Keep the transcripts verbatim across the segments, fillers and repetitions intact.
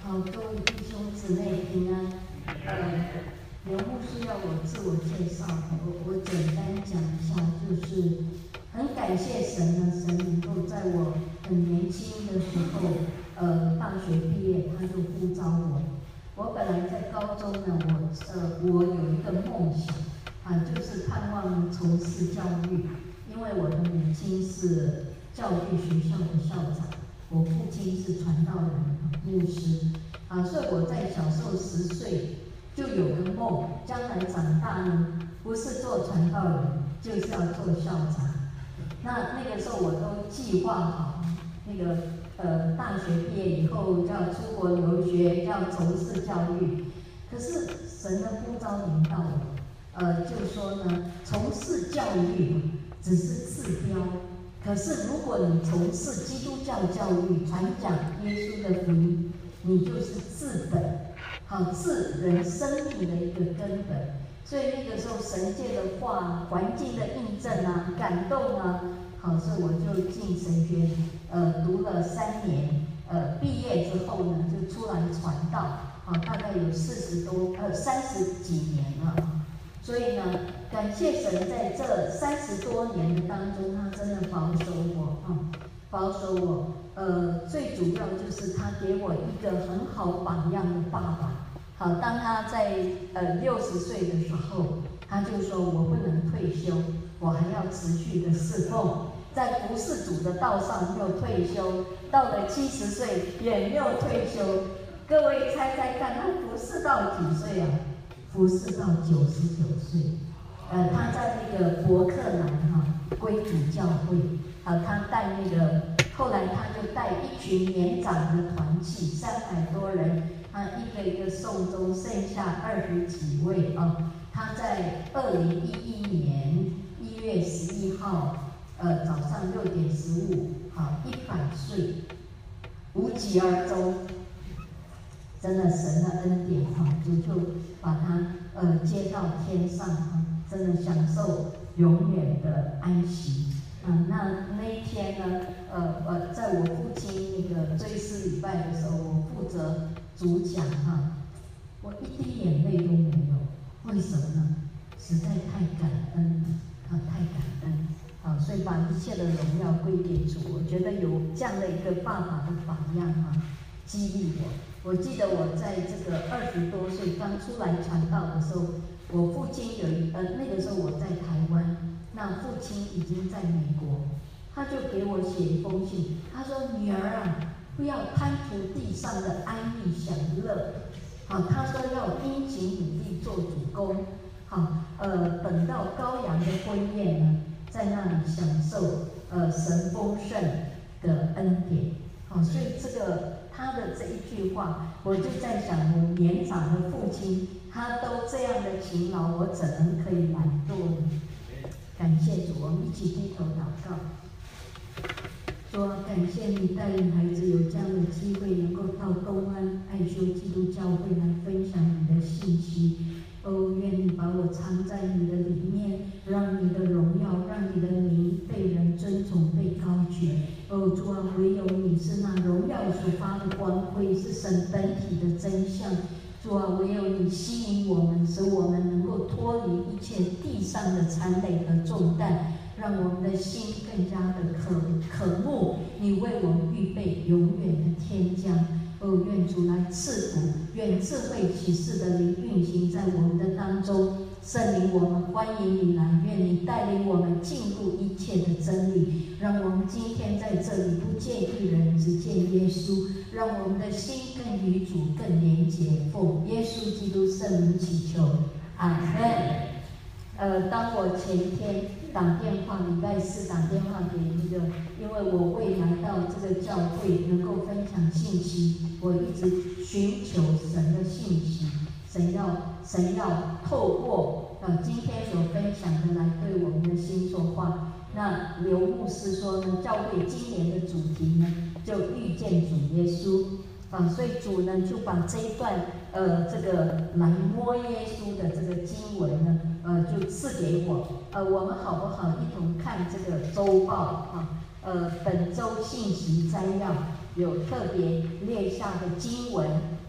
好，各位弟兄姊妹平安。呃，刘牧师要我自我介绍，我我简单讲一下，就是很感谢神呢，神能够在我很年轻的时候，呃，大学毕业他就呼召我。我本来在高中呢，我呃我有一个梦想啊，就是盼望从事教育，因为我的母亲是教育学校的校长。我父亲是传道人、牧师，啊，所以我在小时候十岁就有个梦，将来长大呢，不是做传道人，就是要做校长。那那个时候我都计划好，那个呃大学毕业以后要出国留学，要从事教育。可是神的呼召临到我，呃，就说呢，从事教育只是次标。可是，如果你从事基督教教育，传讲耶稣的福音，你就是治本，好治人生命的一个根本。所以那个时候，神界的话、环境的印证啊、感动啊，好，所以我就进神学，呃，读了三年，呃，毕业之后呢，就出来传道，好，大概有四十多，呃，三十几年了。所以呢，感谢神在这三十多年的当中，他真的保守我啊、嗯，保守我。呃，最主要就是他给我一个很好榜样的爸爸。好，当他在呃六十岁的时候，他就说我不能退休，我还要持续的侍奉，在服侍主的道上没有退休，到了七十岁也没有退休。各位猜猜看，他服侍到几岁啊？服侍到九十九岁，呃，他在那个伯克兰哈归主教会，啊，他带那个，后来他就带一群年长的团契，三百多人，啊，一个一个送终，剩下二十几位啊。他在二零一一年一月十一号，呃，早上六点十五，好，一百岁，无疾而终。真的神的恩典哈，主就把他呃接到天上哈，真的享受永远的安息啊、嗯。那那一天呢，呃呃，在我父亲那个追思礼拜的时候，我负责主讲哈，我一滴眼泪都没有，为什么呢？实在太感恩啊，太感恩啊，所以把一切的荣耀归给主。我觉得有这样的一个爸爸的榜样啊，激励我。我记得我在这个二十多岁刚出来传道的时候，我父亲有一呃那个时候我在台湾，那父亲已经在美国，他就给我写一封信，他说：“女儿啊，不要贪图地上的安逸享乐，好，他说要殷勤努力做主工，好，呃，等到羔羊的婚宴呢，在那里享受呃神丰盛的恩典。”好，所以这个。他的这一句话，我就在想，我年长的父亲，他都这样的勤劳，我怎能可以懒惰呢？感谢主，我们一起低头祷告。主啊，感谢你带领孩子有这样的机会，能够到东安爱修基督教会来分享你的信息。哦，愿你把我藏在你的里面，让你的荣耀，让你的名被人尊崇、被高举。哦，主啊，唯有你是那荣耀所发的光辉，是神本体的真相。主啊，唯有你吸引我们，使我们能够脱离一切地上的残累和重担，让我们的心更加的渴渴慕你为我们预备永远的天家。哦，愿主来赐福，愿智慧启示的灵运行在我们的当中。圣灵，我们欢迎你来，愿你带领我们进入一切的真理，让我们今天在这里不见一人，只见耶稣，让我们的心更与主更连结。奉耶稣基督圣名祈求，阿门。呃，当我前天打电话，礼拜四打电话给一个，因为我未来到这个教会能够分享信息，我一直寻求神的信息，神要神要透过呃今天所分享的来对我们的心说话。那刘牧师说呢，教会今年的主题呢，就遇见主耶稣啊，所以主呢就把这一段呃这个来摸耶稣的这个经文呢。呃，就赐给我。呃，我们好不好一同看这个周报啊？呃，本周信息摘要有特别列下的经文，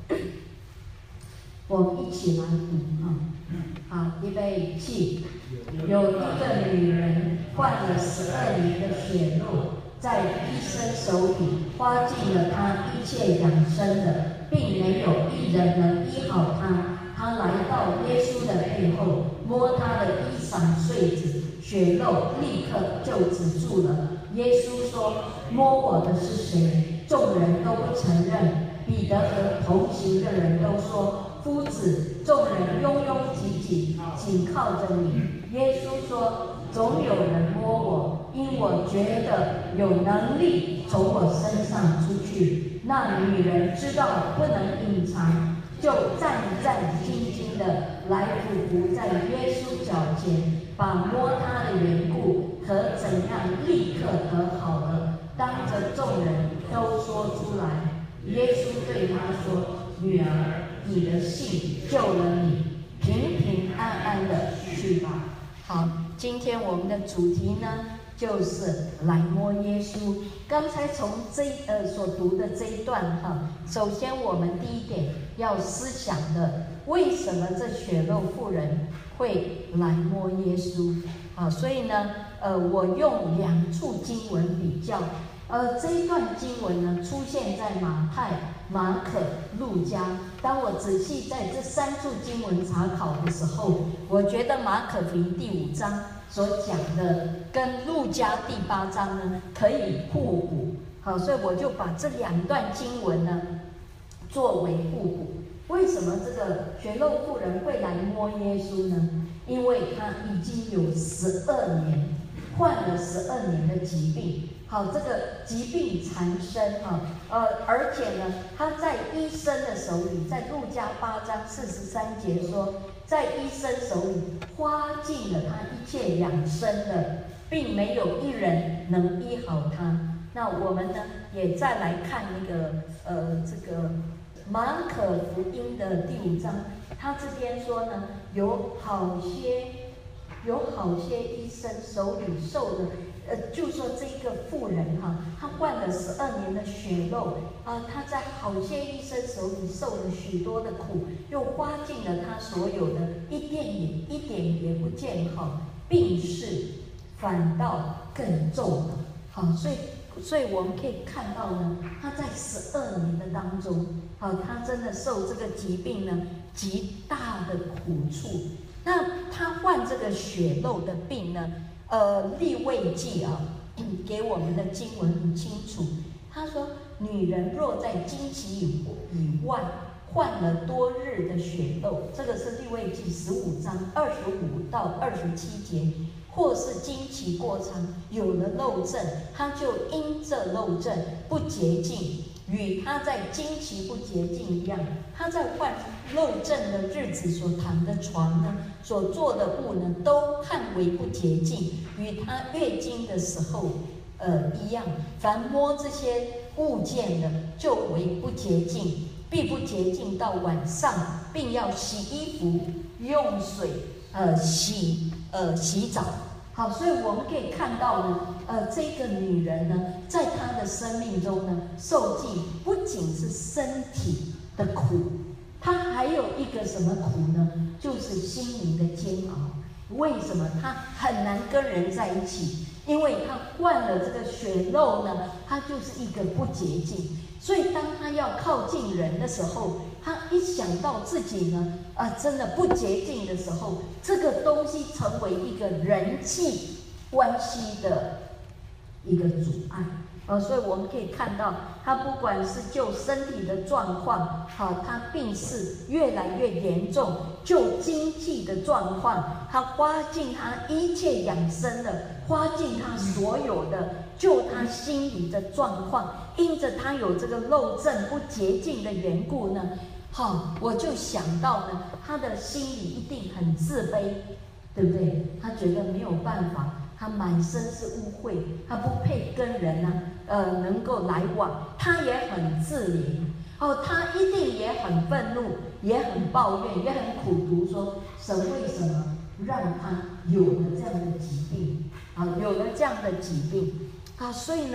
起来读啊。好，预备起。有一个女人患了十二年的血漏，在医生手里花尽了她一切养生的，并没有一人能医好她。她来到耶稣的背后，摸他的衣裳穗子，血漏立刻就止住了。耶稣说：“摸我的是谁？”众人都不承认。彼得和同行的人都说：“夫子，众人拥拥挤挤，紧靠着你。”耶稣说：“总有人摸我，因我觉得有能力从我身上出去。”那女人知道不能隐藏，就战战兢兢地来俯伏在耶稣脚前，把摸他的缘故和怎样立刻得好了，当着众人都说出来。耶稣对他说：“女儿，你的信救了你，平平安安的去吧。”好，今天我们的主题呢，就是来摸耶稣。刚才从这呃所读的这一段哈，首先我们第一点要思想的，为什么这血漏妇人会来摸耶稣？啊，所以呢，呃，我用两处经文比较。呃，这一段经文呢，出现在马太、马可、路加。当我仔细在这三处经文查考的时候，我觉得马可福音第五章所讲的跟路加第八章呢可以互补。好，所以我就把这两段经文呢作为互补。为什么这个血漏妇人会来摸耶稣呢？因为她已经有十二年患了十二年的疾病。好，这个疾病缠身哈，呃，而且呢，他在医生的手里，在路加八章四十三节说，在医生手里花尽了他一切养生的，并没有一人能医好他。那我们呢，也再来看那个呃，这个马可福音的第五章，他这边说呢，有好些有好些医生手里受的。呃，就说这个妇人哈，她患了十二年的血漏啊，她在好些医生手里受了许多的苦，又花尽了她所有的，一点也一点也不见好，病势反倒更重了。好，所以所以我们可以看到呢，她在十二年的当中，好，她真的受这个疾病呢极大的苦处。那她患这个血漏的病呢？呃，利未记啊，给我们的经文很清楚。他说，女人若在经期以以外患了多日的血漏，这个是利未记十五章二十五到二十七节，或是经期过长，有了漏症，她就因这漏症不洁净，与她在经期不洁净一样。她在患漏症的日子所躺的床呢，所做的物呢，都看为不洁净，与她月经的时候，呃一样。凡摸这些物件的，就为不洁净，必不洁净到晚上，并要洗衣服，用水呃洗呃洗澡。好，所以我们可以看到呢，呃，这个女人呢，在她的生命中呢，受尽不仅是身体的苦，她还有一个什么苦呢？就是心灵的煎熬。为什么她很难跟人在一起？因为她患了这个血漏呢，她就是一个不洁净。所以当她要靠近人的时候，她一想到自己呢，啊、呃，真的不洁净的时候，这个东西成为一个人际关系的一个阻碍。呃，所以我们可以看到，她不管是就身体的状况，好，她病势越来越严重；就经济的状况，她花尽她一切养生的，花尽她所有的；就她心理的状况，因着她有这个漏症不洁净的缘故呢，好，我就想到呢，她的心里一定很自卑，对不对？她觉得没有办法。他满身是污秽，他不配跟人呢、啊，呃，能够来往。他也很自怜，哦，他一定也很愤怒，也很抱怨，也很苦毒，说神为什么让他有了这样的疾病啊？有了这样的疾病啊，所以呢，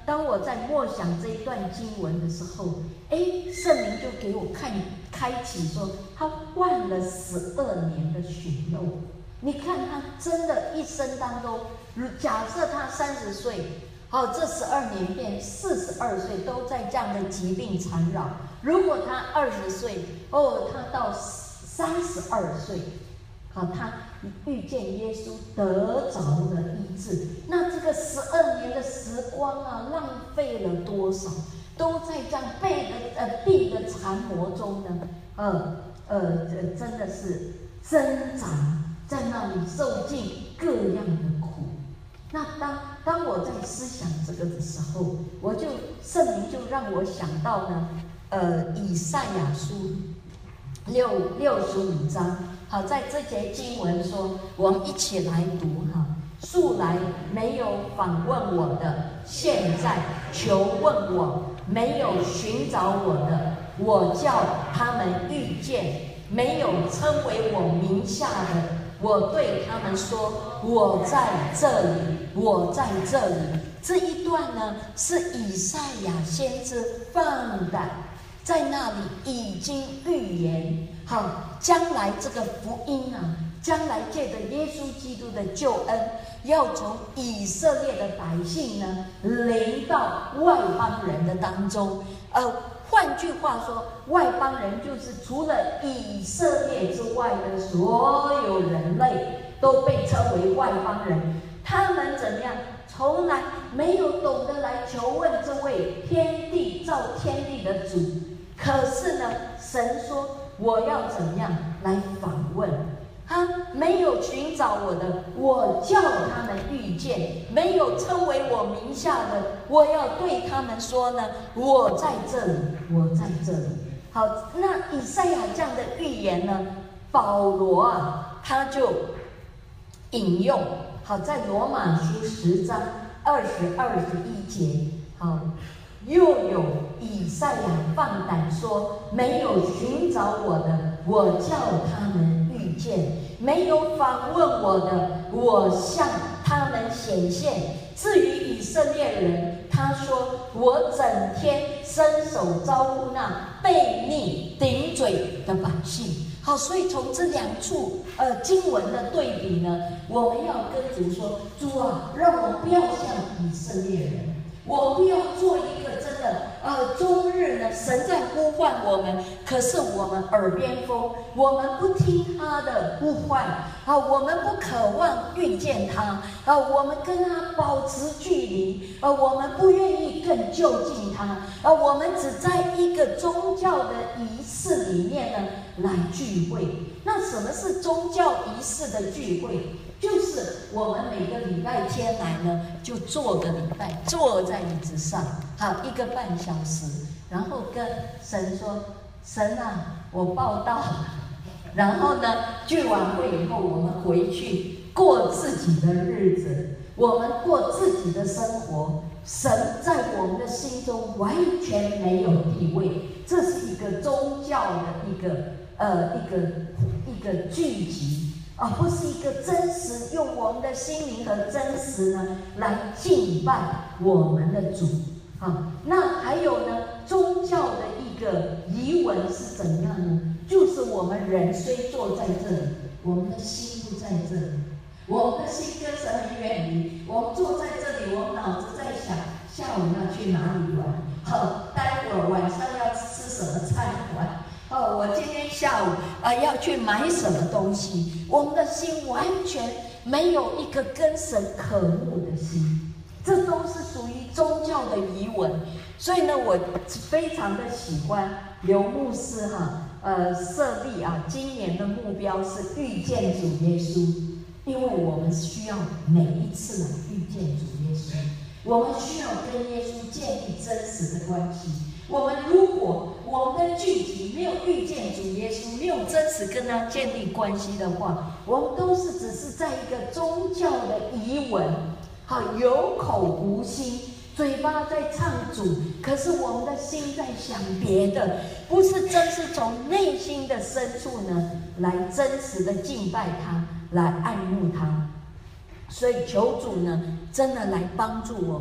当我在默想这一段经文的时候，哎，圣灵就给我看开启说，他换了十二年的血肉。你看他真的一生当中，假设他三十岁，好，这十二年变四十二岁，都在这样的疾病缠绕。如果他二十岁，哦，他到三十二岁，好，他遇见耶稣得着了医治。那这个十二年的时光啊，浪费了多少？都在这样背的呃病的缠磨中呢，呃呃，真的是挣扎，在那里受尽各样的苦。那当当我在思想这个的时候，我就圣灵就让我想到呢，呃，以赛亚书六六十五章。好，在这节经文说，我们一起来读哈。素来没有访问我的，现在求问我；没有寻找我的，我叫他们遇见；没有称为我名下的，我对他们说：我在这里，我在这里。这一段呢，是以赛亚先知放胆在那里已经预言，好，将来这个福音啊，将来借着耶稣基督的救恩，要从以色列的百姓呢，临到外邦人的当中。呃，换句话说，外邦人就是除了以色列之外的所有人类，都被称为外邦人。他们怎么样？从来没有懂得来求问这位天地造天地的主。可是呢，神说我要怎么样来访问他？没有寻找我的，我叫他们遇见；没有称为我名下的，我要对他们说呢，我在这里，我在这里。好，那以赛亚这样的预言呢，保罗啊，他就引用。好，在罗马书十章二十二十一节，好，又有以赛亚放胆说：没有寻找我的，我叫他们遇见；没有访问我的，我向他们显现。至于以色列人，他说：我整天伸手招呼那悖逆顶嘴的百姓。好，所以从这两处呃经文的对比呢，我们要跟主说：主啊，让我不要像以色列人，我不要做一个真的呃终日呢，神在呼唤我们，可是我们耳边风，我们不听他的呼唤啊，我们不渴望遇见他啊，我们跟他保持距离啊，我们不愿意更就近他啊，我们只在一个宗教的仪式里面呢来聚会。那什么是宗教仪式的聚会？就是我们每个礼拜天来呢，就坐个礼拜，坐在椅子上，好一个半小时，然后跟神说：神啊，我报道了。然后呢，聚完会以后，我们回去过自己的日子，我们过自己的生活。神在我们的心中完全没有地位，这是一个宗教的一个呃一个一个聚集，而不是一个真实用我们的心灵和真实呢来敬拜我们的主。好，那还有呢，宗教的一个疑问是怎样呢？就是我们人虽坐在这里，我们的心不在这里，我们的心跟神很远离。我们坐在这里，我们脑子在想下午要去哪里玩，好，待会儿晚上要吃什么餐馆，哦，我今天下午啊、呃、要去买什么东西。我们的心完全没有一个跟神渴慕的心，这都是属于宗教的遗文。所以呢，我非常的喜欢刘牧师哈，呃，设立啊，今年的目标是遇见主耶稣，因为我们需要每一次来遇见主耶稣，我们需要跟耶稣建立真实的关系。我们如果我们的聚集没有遇见主耶稣，没有真实跟他建立关系的话，我们都是只是在一个宗教的遗文，好，有口无心，嘴巴在唱主，可是我们的心在想别的，不是真是从内心的深处呢来真实的敬拜他，来爱慕他。所以求主呢真的来帮助我们，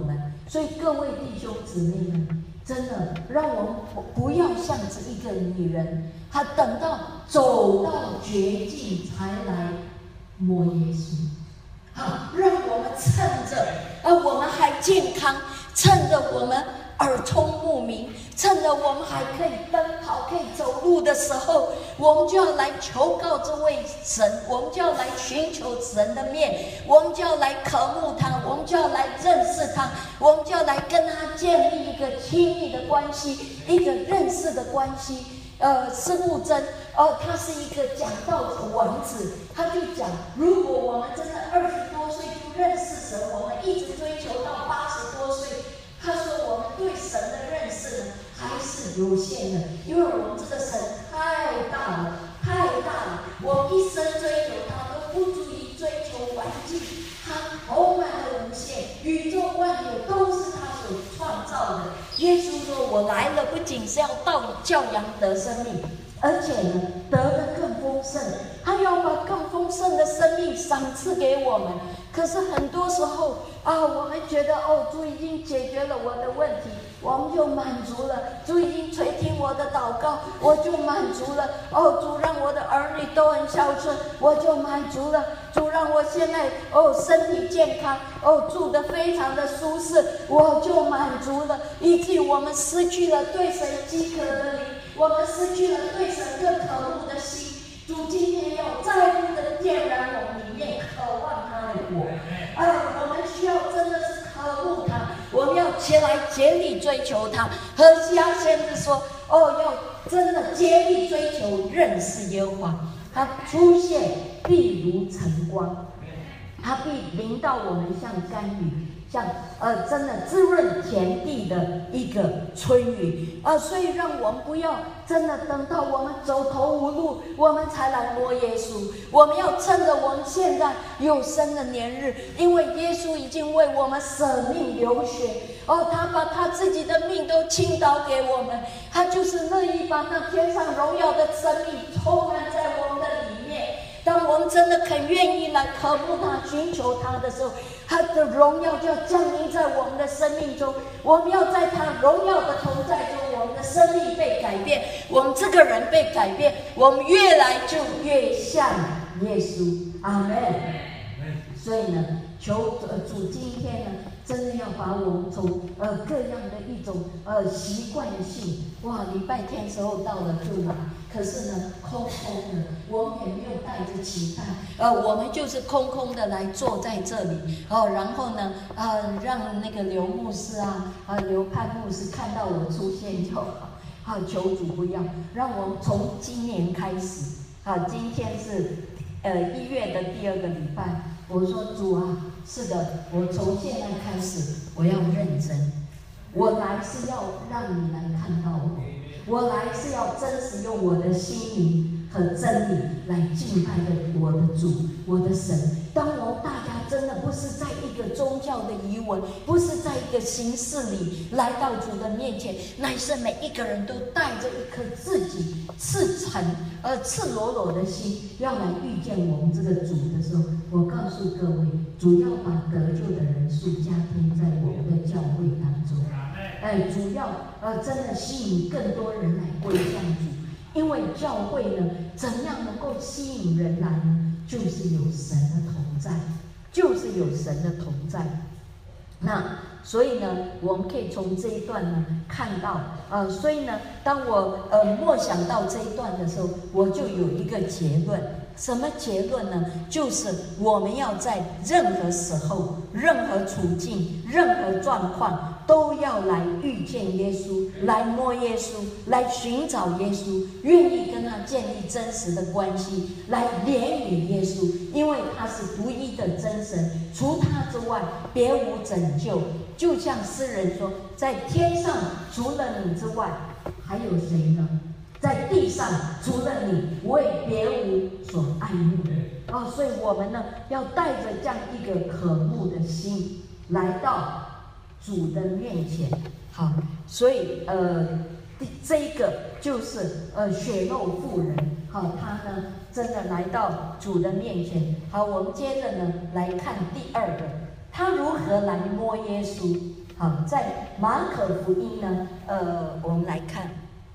所以各位弟兄姊妹们，真的让我们不要像这一个女人，她等到走到绝境才来摸耶稣。好，让我们趁着，呃，我们还健康，趁着我们耳聪目明，趁着我们还可以奔跑、可以走路的时候，我们就要来求告这位神，我们就要来寻求神的面，我们就要来渴慕他，我们就要来认识他，我们就要来跟他建立一个亲密的关系，一个认识的关系。呃，施慕真，哦，他是一个讲道的王子，他就讲，如果我们真的二十多岁就认识神，我们一直追求到八十多岁。他说：“我们对神的认识呢，还是有限的，因为我们这个神太大了，太大了。我们一生追求他，都不足以追求完尽。他充满了无限，宇宙万有都是他所创造的。耶稣说：我来了，不仅是要到教养得生命，而且呢，得的更丰盛。他要把更丰盛的生命赏赐给我们。可是很多时候啊，我们觉得哦，主已经解决了我的问题，我们就满足了；主已经垂听我的祷告，我就满足了。哦，主让我的儿女都很孝顺，我就满足了。主让我现在哦身体健康，哦住得非常的舒适，我就满足了。以至于我们失去了对神饥渴的灵，我们失去了对神更渴慕的心。主今天要再度的点燃我们里面渴望他的火，啊，我们需要真的是渴慕他，我们要起来竭力追求他。何西阿先知说：哦，要真的竭力追求认识耶和华，他出现必如晨光，他必临到我们像甘雨，像呃真的滋润田地的一个春雨啊、呃，所以让我们不要真的等到我们走投无路，我们才来摸耶稣。我们要趁着我们现在有生的年日，因为耶稣已经为我们舍命流血哦，他把他自己的命都倾倒给我们，他就是乐意把那天上荣耀的生命充满在我们的里面。当我们真的肯愿意来渴慕他、寻求他的时候，他的荣耀就要降临在我们的生命中。我们要在他荣耀的同在中，我们的生命被改变，我们这个人被改变，我们越来就越像耶稣。阿们。所以呢，求呃主今天呢，真的要把我们从呃各样的一种呃习惯性，哇，礼拜天时候到了就来，可是呢空空的，我们也没有带着期待，呃，我们就是空空的来坐在这里，哦，然后呢，呃，让那个刘牧师啊，啊、呃、刘盼牧师看到我出现就好，好、啊、求主不要让我们从今年开始，好、啊，今天是呃一月的第二个礼拜。我说主啊，是的，我从现在开始我要认真，我来是要让你来看到我，我来是要真实用我的心灵和真理来敬拜的我的主，我的神。当我们大家真的不是在一个宗教的仪文，不是在一个形式里来到主的面前，乃是每一个人都带着一颗自己赤诚而赤裸裸的心，要来遇见我们这个主的时候，我告诉各位，主要把得救的人数加添在我们的教会当中，哎，主要呃真的吸引更多人来归向主，因为教会呢，怎样能够吸引人来呢？就是有神的同在，就是有神的同在。那所以呢，我们可以从这一段呢看到，呃，所以呢，当我呃默想到这一段的时候，我就有一个结论。什么结论呢？就是我们要在任何时候、任何处境、任何状况，都要来遇见耶稣，来摸耶稣，来寻找耶稣，愿意跟他建立真实的关系，来怜悯耶稣，因为他是独一的真神，除他之外别无拯救。就像诗人说，在天上除了你之外，还有谁呢？在地上除了你，我也别无所爱慕哦，所以我们呢，要带着这样一个渴慕的心，来到主的面前。好，所以呃，这一个就是呃血肉妇人，好，他呢真的来到主的面前。好，我们接着呢来看第二个，他如何来摸耶稣。 好，在马可福音呢，呃，我们来看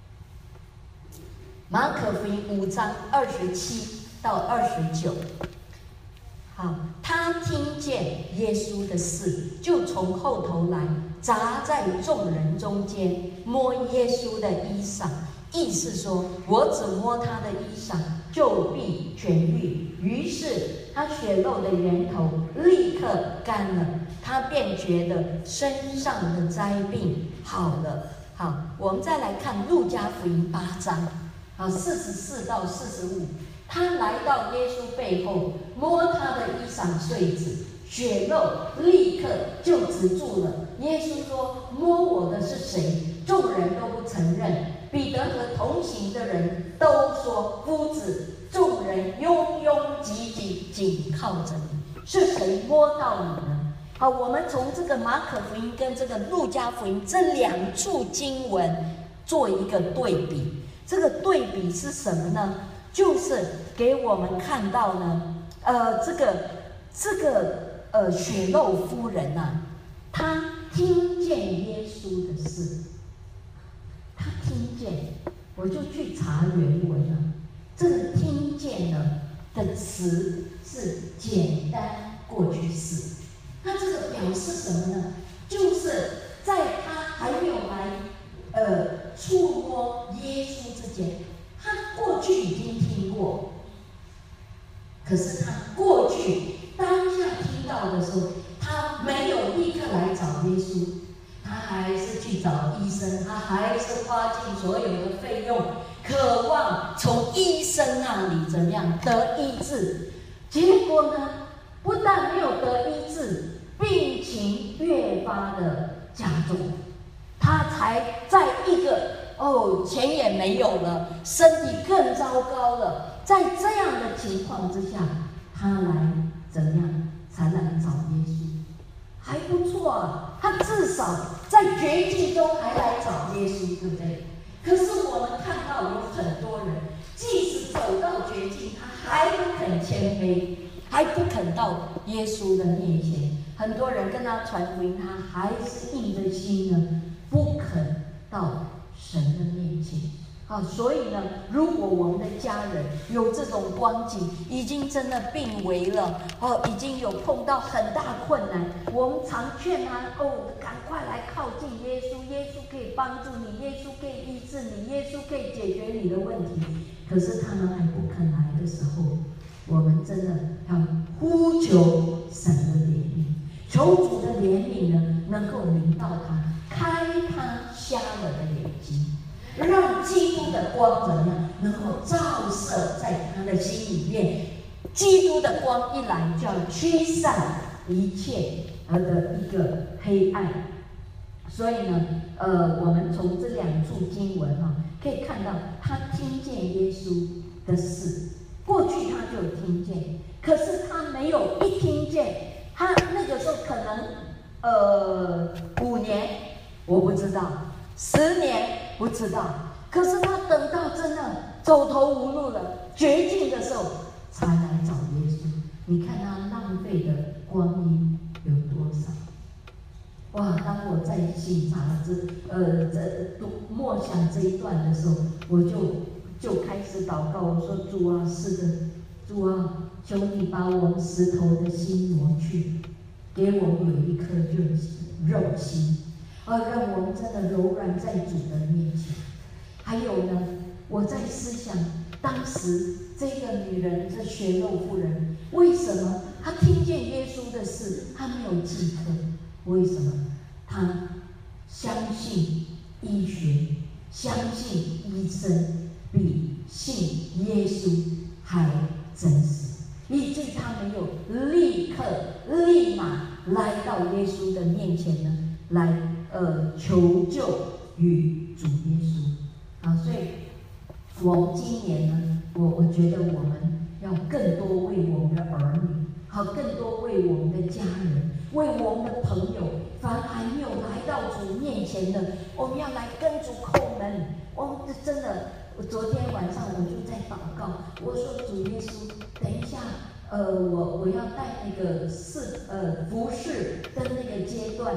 马可福音五章二十七到二十九。好，他听见耶稣的事，就从后头来，砸在众人中间，摸耶稣的衣裳，意思说，我只摸他的衣裳，就必痊愈。于是他血漏的源头立刻干了，他便觉得身上的灾病好了。好，我们再来看路加福音八章，好，四十四到四十五。他来到耶稣背后，摸他的衣裳穗子，血漏立刻就止住了。耶稣说：“摸我的是谁？”众人都不承认。彼得和同行的人都说：“夫子。”众人拥拥挤挤，紧靠着你。是谁摸到你呢？好，我们从这个马可福音跟这个路加福音这两处经文做一个对比。这个对比是什么呢？就是给我们看到呢，呃，这个这个呃血漏夫人啊，她听见耶稣的事，她听见，我就去查原文了。这个听见了的词是简单过去式，它这个表示什么呢？就是在他还没有来呃触摸耶稣之前，他过去已经听过，可是他过去当下听到的时候，他没有立刻来找耶稣，他还是去找医生，他还是花尽所有的费用，渴望从医生那里怎样得医治。结果呢，不但没有得医治，病情越发的加重，他才在一个哦钱也没有了，身体更糟糕了，在这样的情况之下，他来怎样才来找耶稣？还不错啊，他至少在绝境中还来找耶稣，对不对？可是我们看到有很多人，即使走到绝境，他还不肯谦卑，还不肯到耶稣的面前。很多人跟他传福音，他还是硬着心呢，不肯到神的面前。好，所以呢，如果我们的家人有这种光景，已经真的病危了，哦，已经有碰到很大困难，我们常劝他，哦，赶快来靠近耶稣，耶稣可以帮助你，耶稣可以医治你，耶稣可以解决你的问题。可是他们还不肯来的时候，我们真的要呼求神的怜悯，求主的怜悯呢，能够临到他，开他瞎了的眼睛。让基督的光怎么样能够照射在他的心里面？基督的光一来，就要驱散一切而的一个黑暗。所以呢，呃，我们从这两处经文哈、啊，可以看到他听见耶稣的事，过去他就有听见，可是他没有一听见，他那个时候可能呃五年，我不知道。十年不知道，可是他等到真的走投无路了、绝境的时候，才来找耶稣。你看他浪费的光阴有多少？哇！当我在醒察这呃这读默想这一段的时候，我就就开始祷告，我说：主啊，是的，主啊，求你把我们石头的心挪去，给我们有一颗肉肉心。而让我们真的柔软在主的面前。还有呢，我在思想当时这个女人，这血漏妇人，为什么她听见耶稣的事，她没有记刻？为什么？她相信医学，相信医生，比信耶稣还真实，以至于她没有立刻、立马来到耶稣的面前呢，来。呃，求救与主耶稣。好，所以我们今年呢，我我觉得我们要更多为我们的儿女，好，更多为我们的家人，为我们的朋友，凡还没有来到主面前的，我们要来跟主叩门。我们真的，我昨天晚上我就在祷告，我说主耶稣，等一下，呃，我我要带那个侍呃服侍的那个阶段。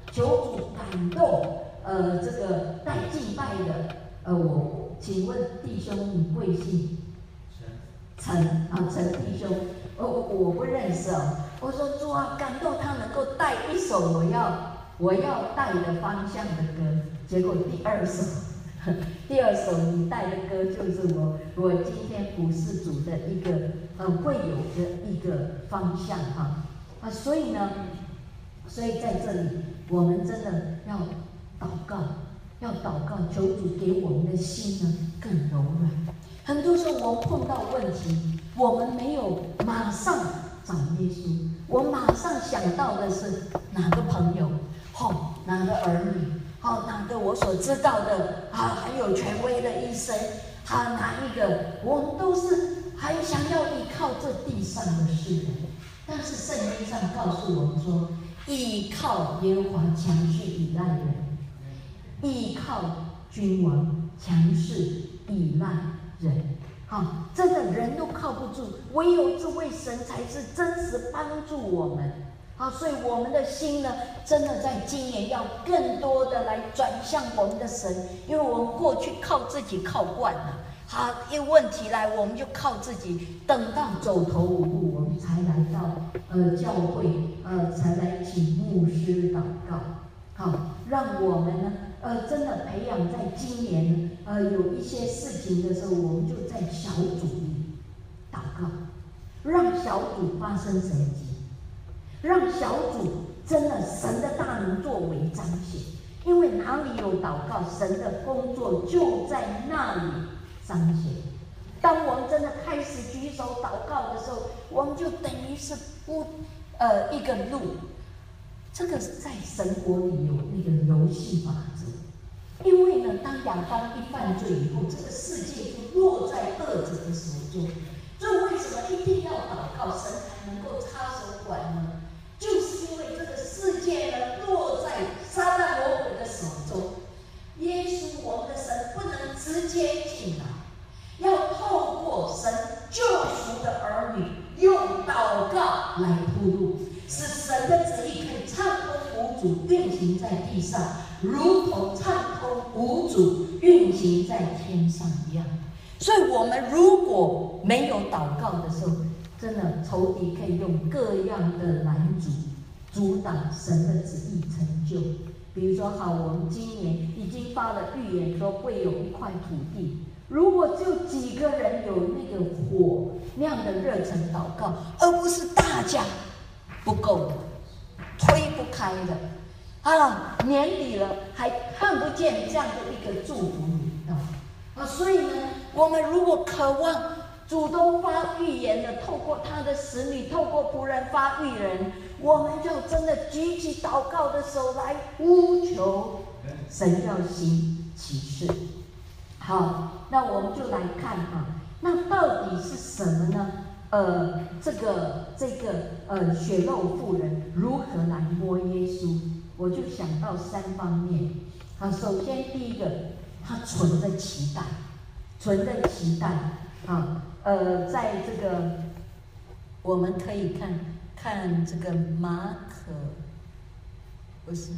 求主感动，呃，这个带敬拜的，呃，我请问弟兄你贵姓？陈啊，陈弟兄，我我不认识哦。我说主啊，感动他能够带一首我要我要带的方向的歌，结果第二首，第二首你带的歌就是我我今天服事主的一个呃会有的一个方向哈啊，所以呢，所以在这里我们真的要祷告，要祷告，求主给我们的心呢更柔软。很多时候我们碰到问题，我们没有马上找耶稣，我马上想到的是哪个朋友，哦，哪个儿女，哦，哪个我所知道的啊很有权威的医生，啊哪一个，我们都是还想要依靠这地上的事的。但是圣经上告诉我们说，依靠耶和华强势依赖人，依靠君王强势依赖人。好，真的人都靠不住，唯有这位神才是真实帮助我们。好，所以我们的心呢，真的在今年要更多的来转向我们的神，因为我们过去靠自己靠惯了，好，一问题来我们就靠自己，等到走投无路，我们才来到呃教会，呃才来请牧师祷告。好，让我们呢，呃，真的培养在今年，呃，有一些事情的时候，我们就在小组里祷告，让小组发生神迹，让小组真的神的大能作为彰显。因为哪里有祷告，神的工作就在那里彰显。当我们真的开始举手祷告的时候，我们就等于是铺呃一个路。这个在神国里有那个游戏法则，因为呢，当亚当一犯罪以后，这个世界就落在恶者的手中。这为什么一定要祷告，神才能够插手管呢？就是因为这个世界呢落在撒旦魔鬼的手中，耶稣我们的神不能直接进来，要透过神救赎的儿女，用祷告来铺路。使神的旨意可以畅通无阻运行在地上，如同畅通无阻运行在天上一样。所以我们如果没有祷告的时候，真的仇敌可以用各样的拦阻阻挡神的旨意成就。比如说，好，我们今年已经发了预言说会有一块土地，如果就几个人有那个火那样的热忱祷告，而不是大家不够的，推不开的，啊，年底了还看不见这样的一个祝福你啊！啊，所以呢，我们如果渴望主动发预言的，透过他的使女，透过仆人发预言，我们就真的举起祷告的手来呼求神要行奇事。好，那我们就来看哈，那到底是什么呢？呃，这个这个呃，血肉妇人如何来摸耶稣？我就想到三方面。啊，首先第一个，他存着期待，存着期待。啊，呃，在这个我们可以看看这个马可，不是，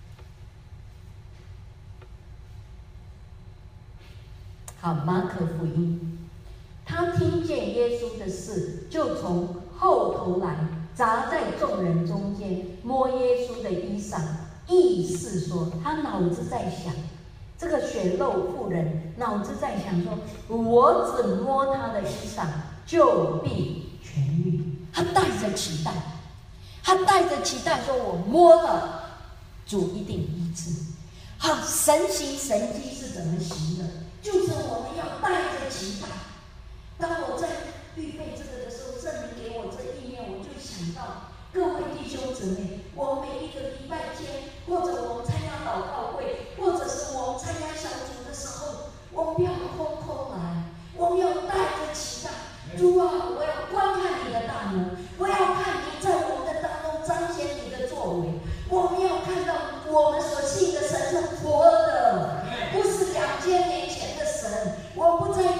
好，马可福音。他听见耶稣的事，就从后头来，砸在众人中间，摸耶稣的衣裳，意思说，他脑子在想，这个血肉妇人脑子在想说，我只摸他的衣裳，就必痊愈。他带着期待，他带着期待说，我摸了，主一定医治。好，神行神迹是怎么行的？就是我们要带着期待。当我在预备这个的时候，圣灵给我这意念，我就想到各位弟兄姊妹，我每一个礼拜天，或者我们参加祷告会，或者是我们参加小组的时候，我们不要空空来，我们要带着期待。主啊，我要观看你的大能，我要看你在我们的当中彰显你的作为，我们要看到我们所信的神是活的，不是两千年前的神。我不再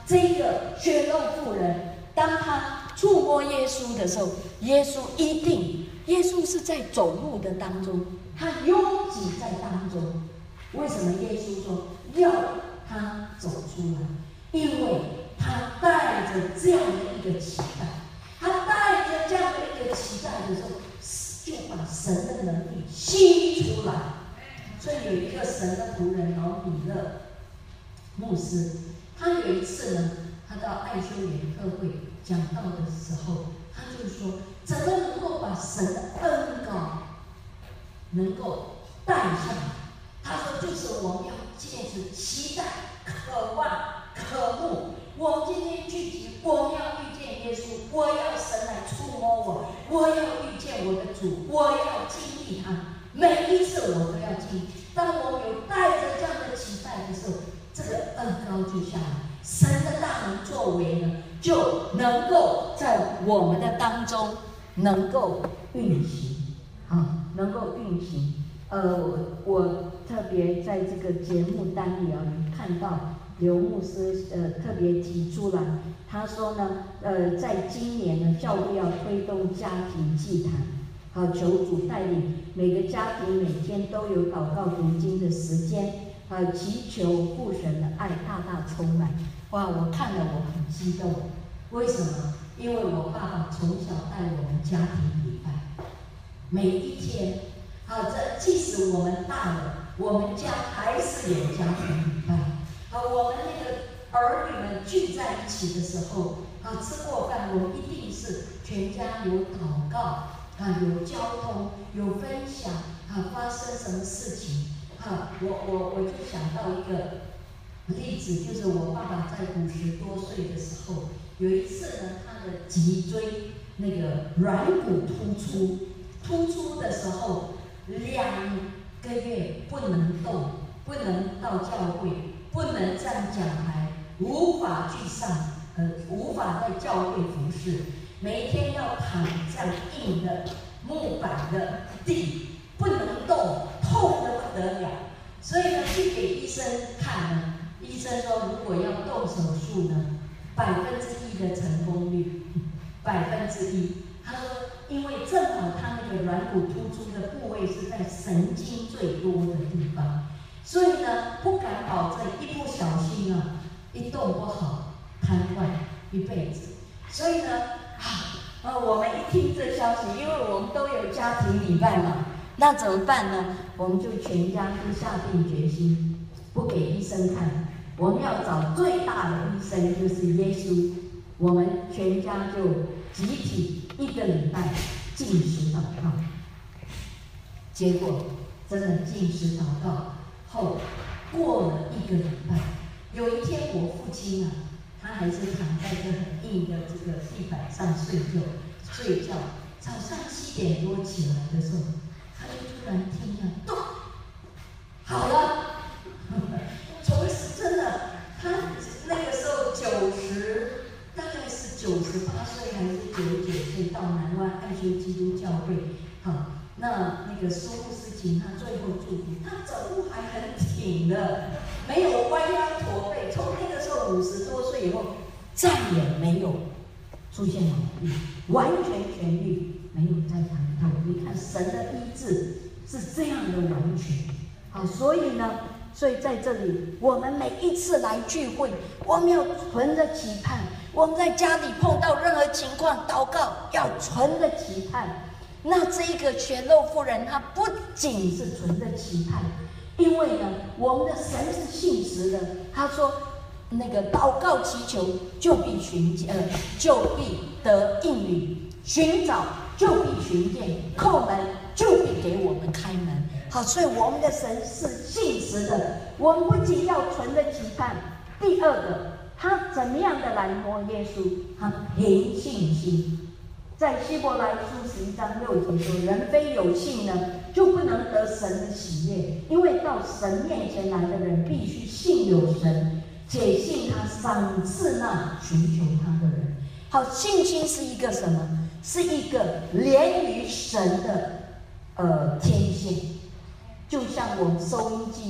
这个血肉妇人，当他触摸耶稣的时候，耶稣一定，耶稣是在走路的当中，他拥挤在当中。为什么耶稣说要他走出来？因为他带着这样的一个期待，他带着这样的一个期待的时候，就把神的能力吸出来。所以有一个神的仆人老米勒牧师，他有一次呢，他到爱修联特会讲道的时候，他就说：怎么能够把神的恩膏能够带上来？他说：就是我们要借着期待、渴望、渴慕。我们今天聚集，我们要遇见耶稣，我要神来触摸我，我要遇见我的主，我要经历他。每一次我都要经历。当我有带着这样的期待的时候，这个恩膏就下来，神的大能作为呢，就能够在我们的当中能够运行，啊，能够运行。呃，我我特别在这个节目单里啊，看到刘牧师呃特别提出来，他说呢，呃，在今年呢，教会要推动家庭祭坛，好，求主带领每个家庭每天都有祷告读经的时间，啊，祈求父神的爱大大充满。哇，我看了我很激动，为什么？因为我爸爸从小带我们家庭礼拜，每一天。好，这即使我们大了，我们家还是有家庭礼拜。好，我们那个儿女们聚在一起的时候，啊，吃过饭，我们一定是全家有祷告，啊，有交通，有分享，啊，发生什么事情，啊，我我我就想到一个例子，就是我爸爸在五十多岁的时候，有一次呢，他的脊椎那个软骨突出，突出的时候。两个月不能动，不能到教会，不能站讲台，无法去上，呃，无法在教会服侍，每一天要躺在硬的木板的地，不能动，痛得不得了。所以呢，去给医生看呢，医生说如果要动手术呢，百分之一的成功率，百分之一。他说，因为正好他那个软骨突出的部位是在神经最多的地方，所以呢，不敢保证一不小心啊，一动不好，瘫痪一辈子。所以呢，啊，呃，我们一听这消息，因为我们都有家庭礼拜嘛，那怎么办呢？我们就全家就下定决心，不给医生看，我们要找最大的医生，就是耶稣。我们全家就集体一个礼拜禁食祷告，结果真的禁食祷告后，过了一个礼拜，有一天我父亲啊，他还是躺在这很硬的这个地板上睡觉，睡觉，早上七点多起来的时候，他就突然听见咚，好了，从此真的，他那个时候九十。大概是九十八岁还是九十九岁到南湾爱修基督教会，好，那那个苏牧师请他最后祝福，他走路还很挺的，没有弯腰驼背。从那个时候五十多岁以后，再也没有出现毛病，完全痊愈，没有再疼痛。你看神的医治是这样的完全，好，所以呢。所以在这里，我们每一次来聚会，我们要存着期盼。我们在家里碰到任何情况，祷告要存着期盼。那这一个血肉妇人，她不仅是存着期盼，因为呢，我们的神是信实的。他说，那个祷告祈求，就必寻见，呃，就必得应允；寻找，就必寻见；叩门，就必给我们开门。好，所以我们的神是信实的。我们不仅要存着期盼，第二个，他怎么样的来摸耶稣？他凭信心。在希伯来书十一章六节说：“人非有信呢，就不能得神的喜悦。因为到神面前来的人，必须信有神，且信他赏赐那寻求他的人。”好，信心是一个什么？是一个连于神的呃天线。就像我们收音机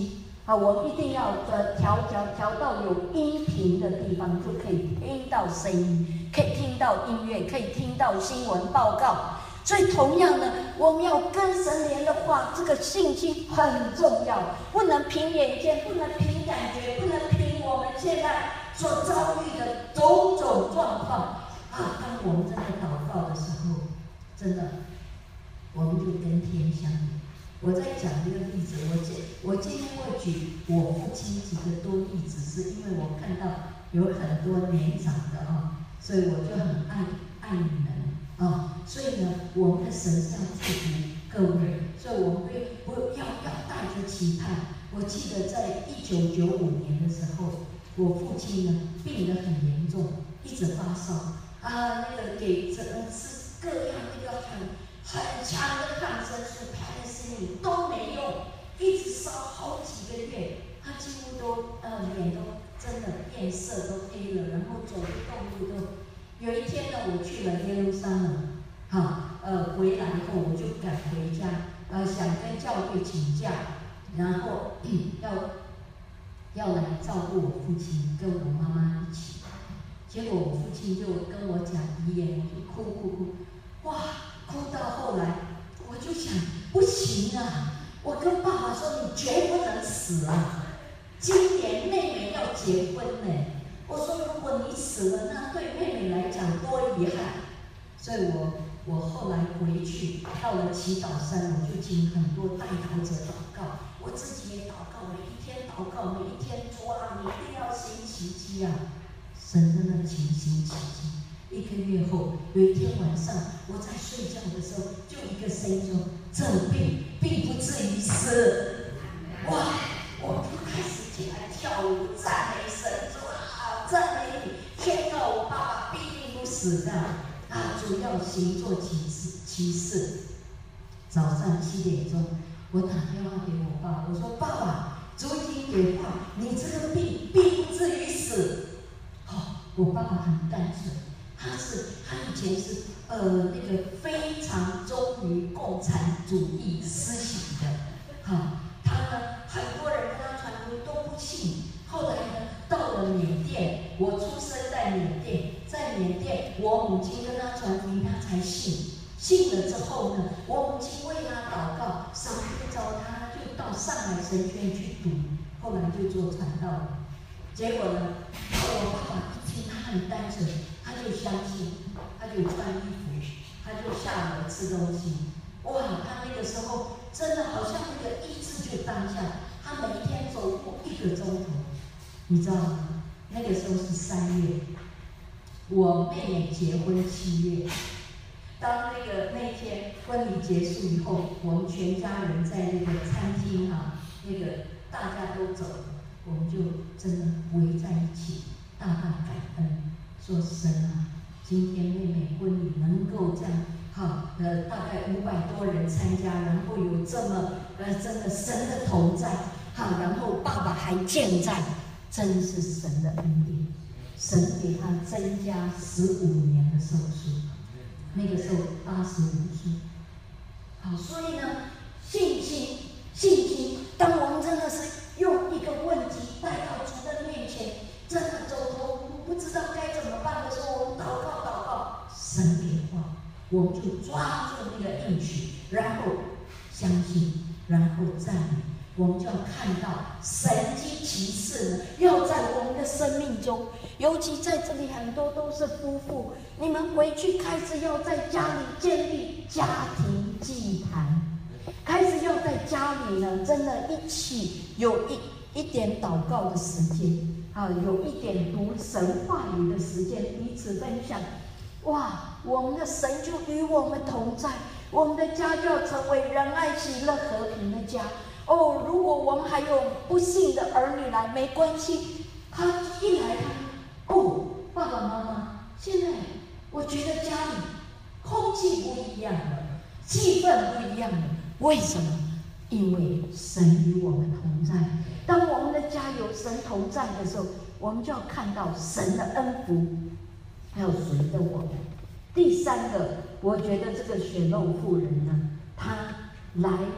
啊，我们一定要呃调调调到有音频的地方，就可以听到声音，可以听到音乐，可以听到新闻报告。所以同样的，我们要跟神连的话，这个信心很重要，不能凭眼见，不能凭感觉，不能凭我们现在所遭遇的种种状况啊。当我们真的祷告的时候，真的，我们就跟天相比。我在讲这个例子，我今我今天会举我父亲几个多例子，是因为我看到有很多年长的啊，所以我就很爱爱你们啊。所以呢，我们的神是要祝福各位，所以我们不不要要带着期盼。我记得在一九九五年的时候，我父亲呢病得很严重，一直发烧啊，那个给这是各样那个很很强的抗生素、排石林都没用，一直烧好几个月，他几乎都呃脸都真的变色都黑了，然后走不动路都。有一天呢，我去了耶路撒冷。好，呃，回来以后我就赶回家，呃，想跟教会请假，然后、嗯、要要来照顾我父亲，跟我妈妈一起。结果我父亲就跟我讲遗言，我就哭哭哭，哇，哭到后来，我就想不行啊，我跟爸爸说你绝不能死啊，今年妹妹要结婚呢。我说如果你死了，那对妹妹来讲多遗憾。所以我。我后来回去到了祈祷山，我就请很多代祷者祷告，我自己也祷告，每一天祷告，每一天主啊，你一定要行奇迹啊！神真的行行奇迹。一个月后，有一天晚上，我在睡觉的时候，就一个声音说：“这病并不至于死。”哇！我就开始起来跳舞，赞美神，主啊，赞美你，宣告我爸爸必定不死的。啊！主要行做奇事，奇事。早上七点钟，我打电话给我爸，我说：“爸爸，主已经给话，你这个病并不至于死。”哦，我爸爸很单纯，他是他以前是呃那个非常忠于共产主义思想的，好、哦，他呢很多人跟他传福音都不信。后来呢，到了缅甸，我出生在缅甸，在缅甸，我母亲跟他传福音，他才信。信了之后呢，我母亲为他祷告，神呼召他，就到上海神学院去读，后来就做传道了。结果呢，我爸爸一听他很单纯，他就相信，他就穿衣服，他就下楼吃东西。哇，他那个时候真的好像那个意志就当下，他每一天走路一个钟头。你知道吗？那个时候是三月，我妹妹结婚七月。当那个那天婚礼结束以后，我们全家人在那个餐厅啊，那个大家都走了，我们就真的围在一起，大大感恩，说神啊，今天妹妹婚礼能够这样，好，呃，大概五百多人参加，然后有这么呃，真的神的同在，好，然后爸爸还健在。真是神的恩典，神给他增加十五年的寿数，那个时候八十五岁。好，所以呢，信心，信心，当我们真的是用一个问题带到主的面前，真的走投无路，不知道该怎么办的时候，我们祷告祷告，神给话，我们就抓住那个应许，然后相信，然后赞美。我们就要看到神迹奇事呢，要在我们的生命中，尤其在这里很多都是夫妇，你们回去开始要在家里建立家庭祭坛，开始要在家里呢，真的一起有一一点祷告的时间，啊，有一点读神话语的时间，彼此分享。哇，我们的神就与我们同在，我们的家就要成为仁爱、喜乐、和平的家。哦，如果我们还有不幸的儿女来，没关系。他一来他，哦，爸爸妈妈，现在我觉得家里空气不一样了，气氛不一样了。为什么？因为神与我们同在。当我们的家有神同在的时候，我们就要看到神的恩福，还有随着我们。第三个，我觉得这个血肉妇人呢，她来。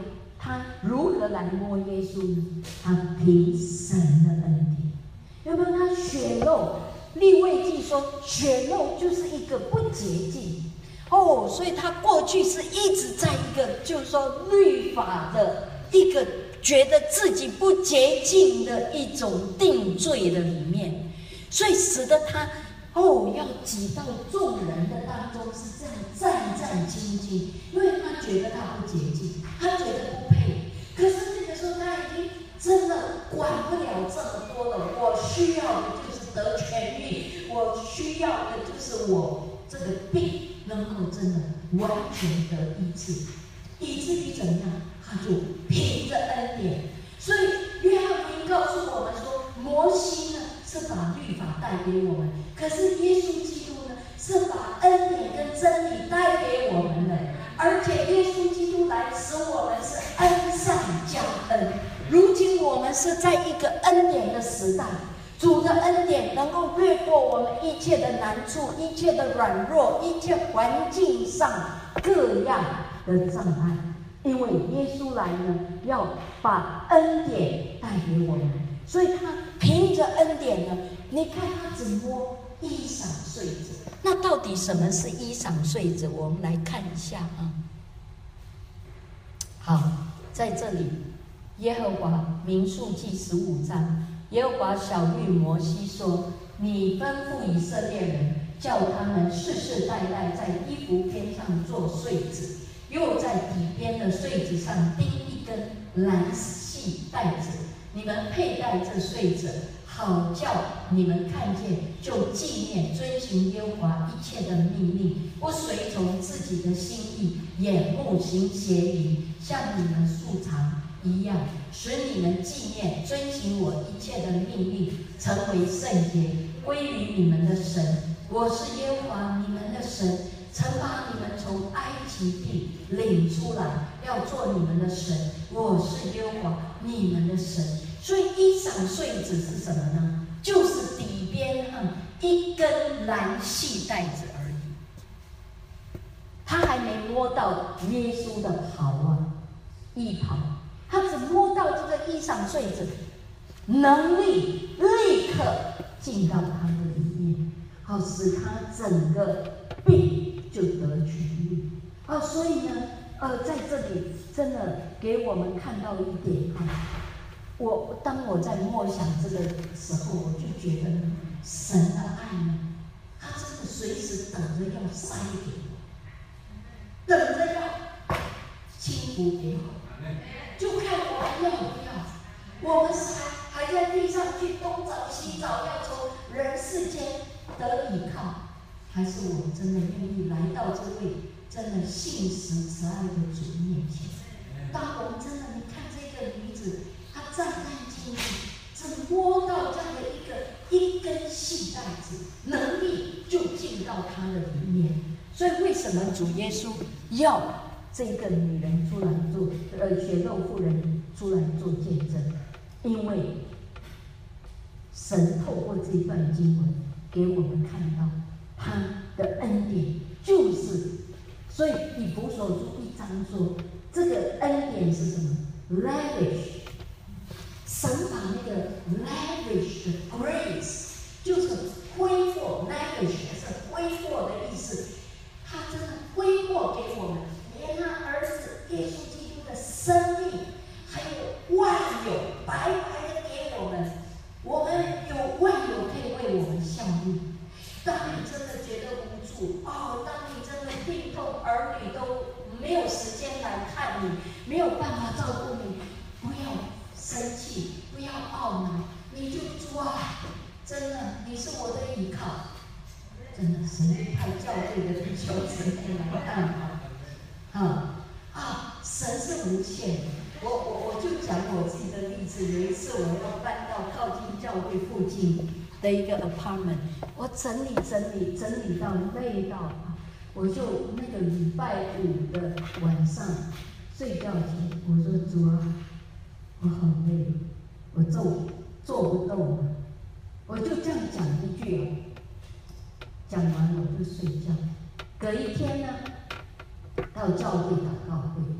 他如何来摸耶稣呢？他凭神的恩典，有没有？他血肉，利未记说血肉就是一个不洁净哦，所以他过去是一直在一个就是说律法的一个觉得自己不洁净的一种定罪的里面，所以使得他哦要挤到众人的当中是这样战战兢兢，因为他觉得他不洁净，他觉得不配。可是那个时候他已经真的管不了这么多了，我需要的就是得痊愈，我需要的就是我这个病能够真的完全得医治，以至于怎样，他就凭着恩典。所以约翰福音告诉我们说，摩西呢是把律法带给我们，可是耶稣基督呢是把恩典跟真理带给我们的，而且耶稣基督来使我们是恩上加恩。如今我们是在一个恩典的时代，主的恩典能够越过我们一切的难处、一切的软弱、一切环境上各样的障碍，因为耶稣来呢，要把恩典带给我们，所以他凭着恩典呢，你看他只摸衣裳绥子。那到底什么是衣裳绥子？我们来看一下啊。好，在这里，耶和华民数记十五章，耶和华晓谕摩西说：“你吩咐以色列人，叫他们世世代代在衣服边上做绥子，又在底边的绥子上钉一根蓝细带子。你们佩戴这绥子，好叫你们看见，就纪念遵行耶和华一切的命令，不随从自己的心意，眼目行邪淫，像你们素常一样，使你们纪念遵行我一切的命令，成为圣洁，归于你们的神。我是耶和华你们的神，曾把你们从埃及地领出来，要做你们的神。我是耶和华你们的神。”所以衣裳绥子是什么呢？就是底边啊一根蓝细带子而已。他还没摸到耶稣的袍啊，衣袍，他只摸到这个衣裳绥子，能力立刻进到他的里面，好使他整个病就得痊愈。啊，所以呢，呃，在这里真的给我们看到一点啊。我当我在默想这个时候，我就觉得神的爱呢，他真的随时等着要塞给我，等着要倾福给我，就看我们要不要。我们是还还在地上去东找西找，要从人世间得依靠，还是我真的愿意来到这位真的信实慈爱的主面前？当我们真的，你看这个女子。他战战兢兢，只摸到这样的一个一根细带子，能力就进到他的里面。所以为什么主耶稣要这个女人出来做，呃，血肉妇人出来做见证？因为神透过这段经文给我们看到他的恩典，就是，所以以弗所书一章说，这个恩典是什么 ？lavish。神把那个 lavish 的 grace 就是挥霍 ，lavish 是挥霍的意思。他真的挥霍给我们，连他儿子耶稣基督的生命，还有万有白白的给我们。我们有万有可以为我们效力。当你真的觉得无助，哦，当你真的病痛，儿女都没有时间来看你，没有办法照顾你，不要生气，不要懊恼，你就主啊，真的，你是我的依靠。真的，神派教会的弟兄姊妹来看好，啊啊，神是无限的。我我我就讲我自己的例子，有一次我要搬到靠近教会附近的一个 apartment， 我整理整理整理到累到，我就那个礼拜五的晚上睡觉前，我说主啊，我好累，我做做不动了，我就这样讲一句哦，讲完我就睡觉。隔一天呢，到教会祷告会，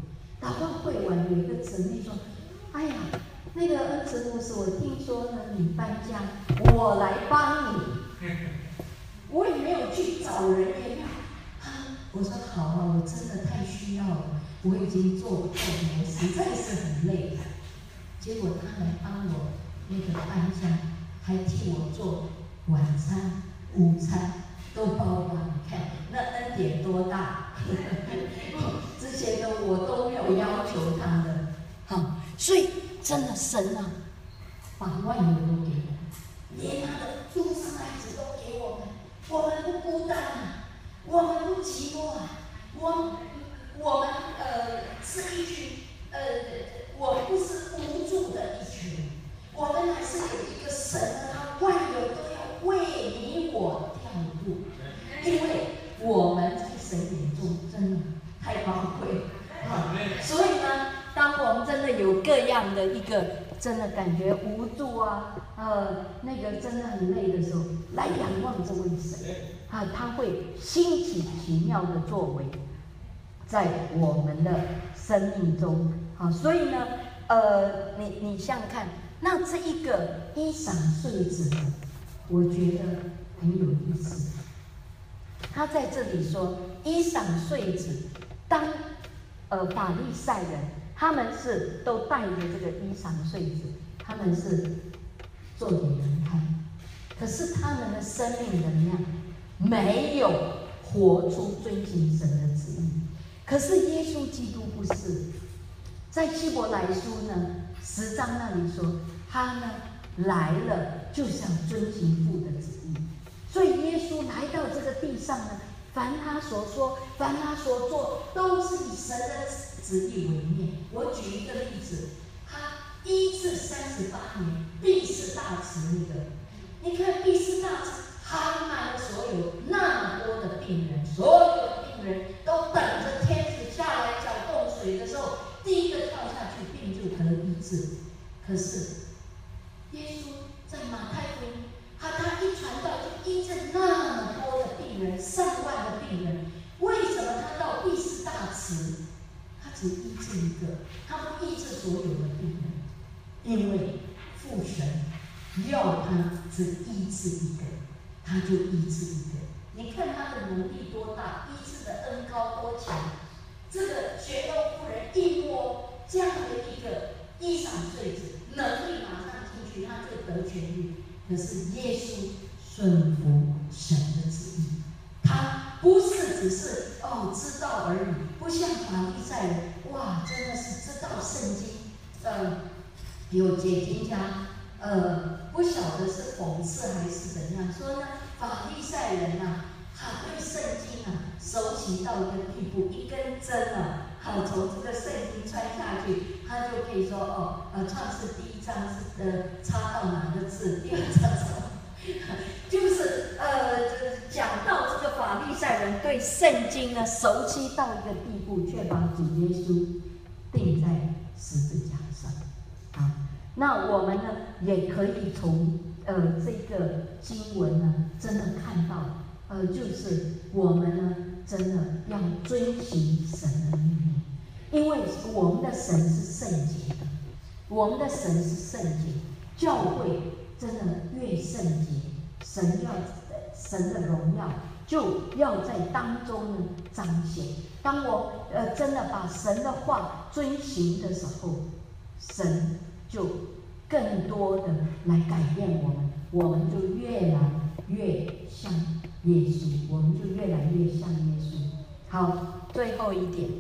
祷告会完，有一个姊妹说：“哎呀，那个恩慈牧师，我听说呢你搬家，我来帮你。”我也没有去找人，也没有。啊，我说好啊，我真的太需要了，我已经做不动了，我实在是很累了。结果他来帮我那个搬家，还替我做晚餐、午餐都包办。你看那恩典多大！之前的我都没有要求他的，好，所以真的神啊，把万有都给我们，连他的独生爱子都给我们。我们不孤单啊，我们不寂寞啊，我我们呃是一群呃，我们不是无助的一群，我们还是有一个神啊，他万有都要为你我跳入，因为我们在神眼中真的太宝贵啊，所以呢，当我们真的有各样的一个真的感觉无助啊，呃，那个真的很累的时候，来仰望这位神啊，他会兴起奇妙的作为在我们的生命中啊，所以呢，呃，你你想想看，那这一个衣裳穗子呢，我觉得很有意思。他在这里说，衣裳穗子，当呃法利赛人，他们是都带着这个衣裳穗子，他们是做给人看，可是他们的生命能量没有活出遵行神的旨意。可是耶稣基督不是，在希伯来书呢十章那里说，他呢来了就是要遵行父的旨意。所以耶稣来到这个地上呢，凡他所说，凡他所做，都是以神的旨意为念。我举一个例子，他医治三十八年毕士大池那个，你看毕士大池含满了所有那么多的病人，所有的病人都等着天使下来搅动水的时候，第一个跳下去，病就得医治。可是耶稣在马太福音，他他一传道就医治那么多的病人，上万的病人，为什么他到毕士大池，他只医治一个，他不医治所有的病人？因为父神要他只医治一个，他就医治一个。你看他的能力多大，医治的恩高多强。这个血肉妇人一摸这样的一个衣裳穗子，能力马上进去，他就得痊愈。可是耶稣顺服神的旨意，他不是只是哦知道而已，不像法利赛人，哇，真的是知道圣经，呃，有解经家，呃，不晓得是讽刺还是怎样，说呢，法利赛人啊，他对圣经啊熟悉到一个地步，一根针啊，好从这个圣经穿下去，他就可以说哦，呃，创世第一章是呃插到哪个字，第二章什么，就是呃讲到这个法利赛人对圣经呢熟悉到一个地步，却把主耶稣钉在十字架上。好，那我们呢也可以从呃这个经文呢真的看到，呃就是我们呢真的要遵行神的命令，因为我们的神是圣洁的，我们的神是圣洁，教会真的越圣洁，神要神的荣耀就要在当中呢彰显。当我呃真的把神的话遵行的时候，神就更多的来改变我们，我们就越来越像耶稣，我们就越来越像耶稣。好，最后一点，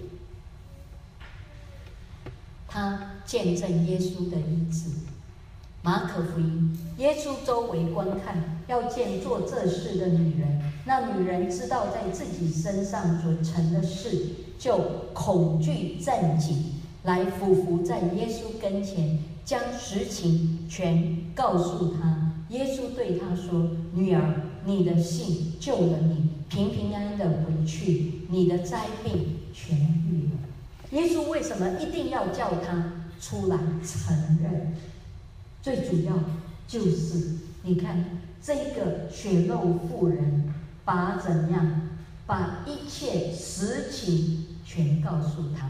他见证耶稣的医治。马可福音，耶稣周围观看，要见做这事的女人。那女人知道在自己身上所成的事，就恐惧震惊，来俯伏在耶稣跟前，将实情全告诉他。耶稣对他说：“女儿，你的信救了你，平平安安的回去，你的灾病痊愈了。”耶稣为什么一定要叫他出来承认？最主要就是你看这个血肉妇人，把怎样把一切实情全告诉他。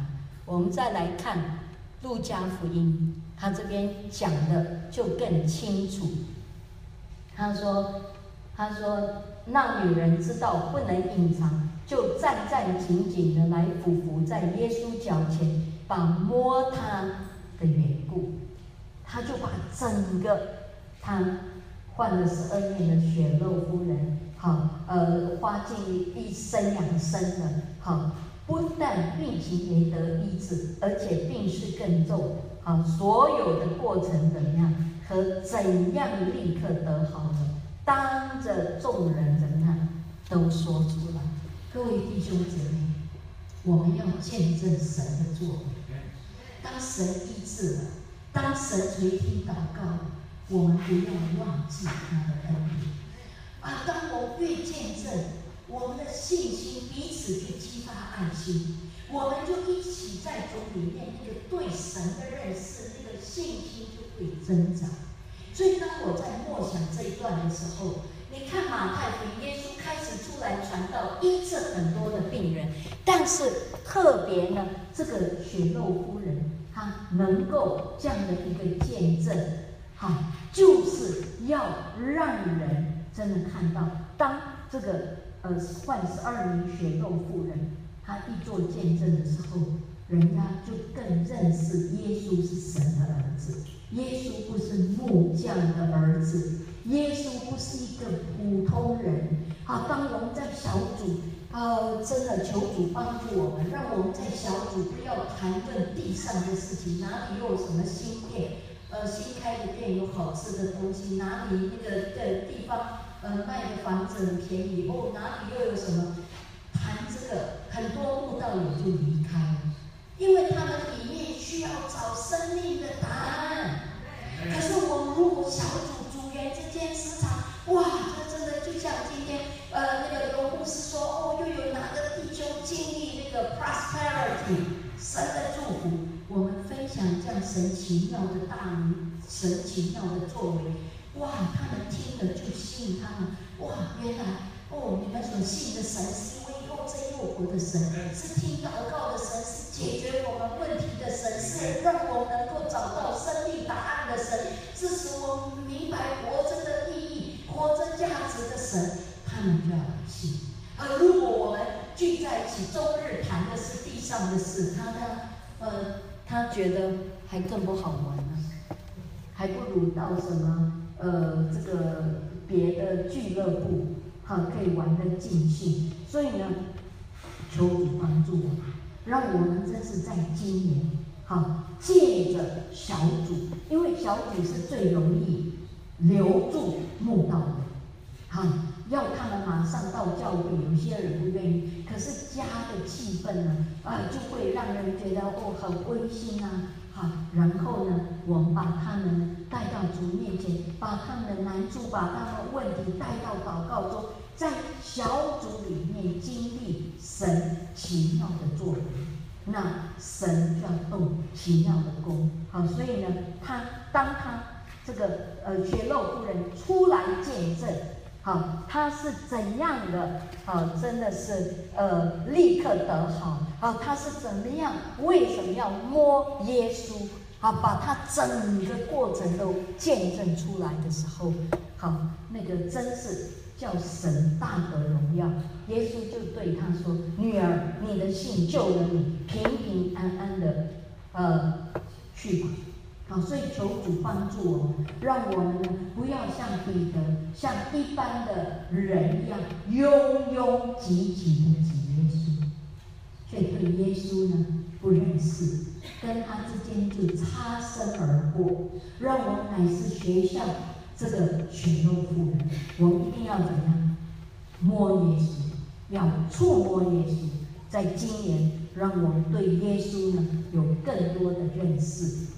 我们再来看路加福音，他这边讲的就更清楚。他说，他说那女人知道不能隐藏，就战战兢兢的来俯伏在耶稣脚前，把摸他的缘故，他就把整个他患了十二年的血肉夫人，好，呃，花尽一生养生的，好，不但病情没得医治，而且病势更重，好，所有的过程怎么样，和怎样立刻得好的，当着众人怎么样都说出来。各位弟兄姊妹，我们要见证神的作为。当神医治了，当神垂听祷告，我们不要忘记他的恩典。啊，当我越见证，我们的信心彼此就激发爱心，我们就一起在主里面那个对神的认识，那个信心就会增长。所以当我在默想这一段的时候，你看马太福音，耶稣开始出来传道，医治很多的病人，但是特别呢，这个血肉夫人，她能够这样的一个见证，好，就是要让人真的看到，当这个呃患十二年血肉妇人，她一做见证的时候，人家就更认识耶稣是神的儿子，耶稣不是木匠的儿子，耶稣不是一个普通人。好，当我们在小组，呃，真的求主帮助我们，让我们在小组不要谈论地上的事情，哪里又有什么新店，呃，新开的店有好吃的东西，哪里那个的地方，呃，卖的房子很便宜，哦，哪里又有什么？谈这个，很多慕道友就离开了，因为他们里面需要找生命的答案。可是我们如果小组组员之间时常，哇，这真的就像今天，呃，那个有牧师说，哦，又有哪个弟兄经历那个 prosperity， 神的祝福，我们分享这样神奇妙的大能，神奇妙的作为，哇，他们听了就吸引他们，哇，原来，哦，你们所信的神是一位又真又活的神，是听祷告的神，是解决我们问题的神，是让我们能够找到生命答案的神，是使我们明白活着的意义、活着价值的神，他们就要来信。而如果我们聚在一起，周日谈的是地上的事，他他呃，他觉得还更不好玩呢，还不如到什么呃这个别的俱乐部，好可以玩得尽兴。所以呢，求主帮助我们，让我们真是在今年，好借着小组，因为小组是最容易留住慕道的，好要他们马上到教会，有些人不愿意，可是家的气氛呢，啊，就会让人觉得哦很温馨啊，好，然后呢，我们把他们带到主面前，把他们的难处，把他们的问题带到祷告中，在小组里面经历神奇妙的作为，那神就要动奇妙的功。好，所以呢，他当他这个呃血肉夫人出来见证。好，他是怎样的？好，真的是呃，立刻得好。好，他是怎么样？为什么要摸耶稣？好，把他整个过程都见证出来的时候，好，那个真是叫神大得荣耀。耶稣就对他说：“女儿，你的信救了你，平平安安的，呃，去吧。”好，所以求主帮助我们，让我们呢不要像彼得，像一般的人一样拥拥挤挤的挤耶稣，却对耶稣呢不认识，跟他之间就擦身而过。让我们乃是学校这个血肉妇人，我们一定要怎样摸耶稣，要触摸耶稣。在今年，让我们对耶稣呢有更多的认识。